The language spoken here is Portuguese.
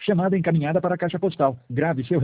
Chamada encaminhada para a caixa postal. Grave seu